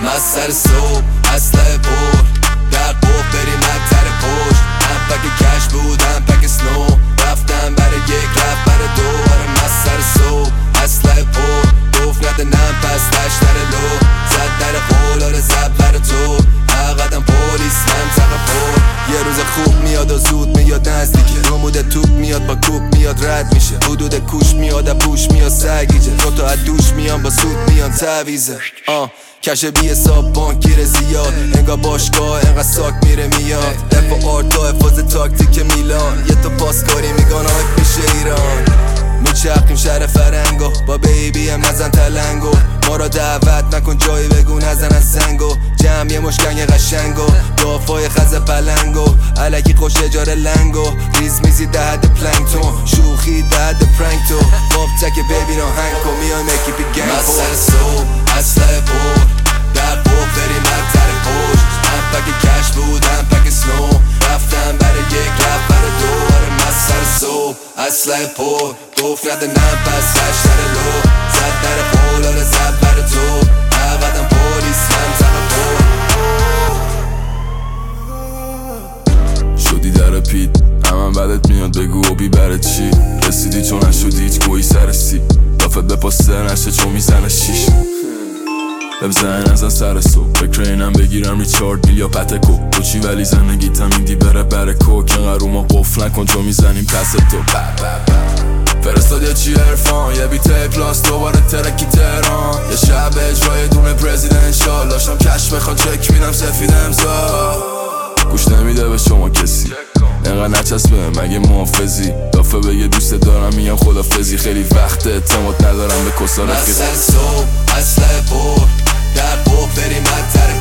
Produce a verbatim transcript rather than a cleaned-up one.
من سر صبح اسلحه پر در قوق بریم نتر پشت هم پک کش بود هم پک سنو رفتم برای یک رفت برای دو آره من سر صبح اسلحه پر گفت نده نم پس تشتر لو زد در قول آره زد برای تو عقدم پولیس هم تقه پر یه روز خوب میاد و زود میاد نزدیکه رمود توپ میاد با کوپ میاد رد میشه حدود کوش میاد پوش میاد سگیجه دوتا از دوش میان با سود میان تعویزه آه کش بی حساب بانک گیره زیاد انگا باشگاه انقدر ساک میره میاد دفع آرتا حفاظ تاکتیک میلان یه تو پاسکاری میگان آک میشه ایران میچرخیم شهر فرنگو با بیبی هم نزن تلنگو ما را دعوت نکن جایی بگو نزن از زنگو جمع یه مشکنگ قشنگو دافای خز پلنگو علکی خوش اجاره لنگو ریز میزی دهد پلنگتون شوخی دهد پرنگتو باب تک بیبی رو هنگ کن میای مکی پی گنگ من سر صبح اسلحه پر در قوق بریم نتر پشت هم پک کش بود هم پک سنو رفتم برای یک رفت برای دو آره من سر صبح اسلحه پر گفت نده نم پس هشتر لو زد در قول آره زد برای تو عقدم پولیس هم تقه پر شدی در پیت همم بدت میاد بگو و بی برای چی رسیدی چون نشدی هیچ گویی سرسی دافت به پاسه نشه چون میزنه شیش بزن ازن سر صبح فکر اینم بگیرم ریچارد بیل یا پتکو تو چی ولی زندگیتم ایندی بره بره کوک انقدر رو ما قفل نکن چون میزنیم پس تو فرستاد یه چی عرفان یه بیت کلاس دوباره ترکی تهران یه شب اجرای دونه پرزیدنشال داشتم کش بخوان چک میدم سفید امضا گوش نمیده به شما کسی انقدر نچسبه مگه محافظی دافه بگه دوست دارم میگم خدافزی خیلی وقت اعتماد ندارم به کسا رفیق من سر صبح اسلحه پر در قوق بریم نتر